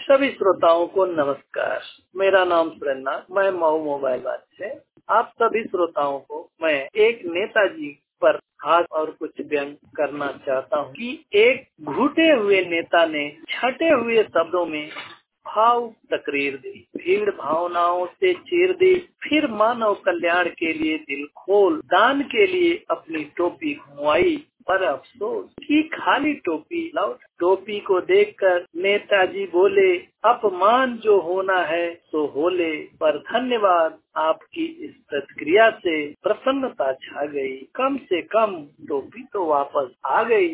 सभी श्रोताओं को नमस्कार। मेरा नाम सुरेंद्र, मैं मऊ मोबाइल वाले से आप सभी श्रोताओं को मैं एक नेताजी पर खास और कुछ व्यंग करना चाहता हूँ कि एक घुटे हुए नेता ने छटे हुए शब्दों में भाव तकरीर दी, भीड़ भावनाओं से चीर दी, फिर मानव कल्याण के लिए दिल खोल, दान के लिए अपनी टोपी घुमाई, पर अफसोस कि खाली टोपी लौट। टोपी को देखकर नेताजी बोले, अपमान जो होना है सो होले, पर धन्यवाद आपकी इस प्रतिक्रिया से प्रसन्नता छा गई। कम से कम टोपी तो वापस आ गई।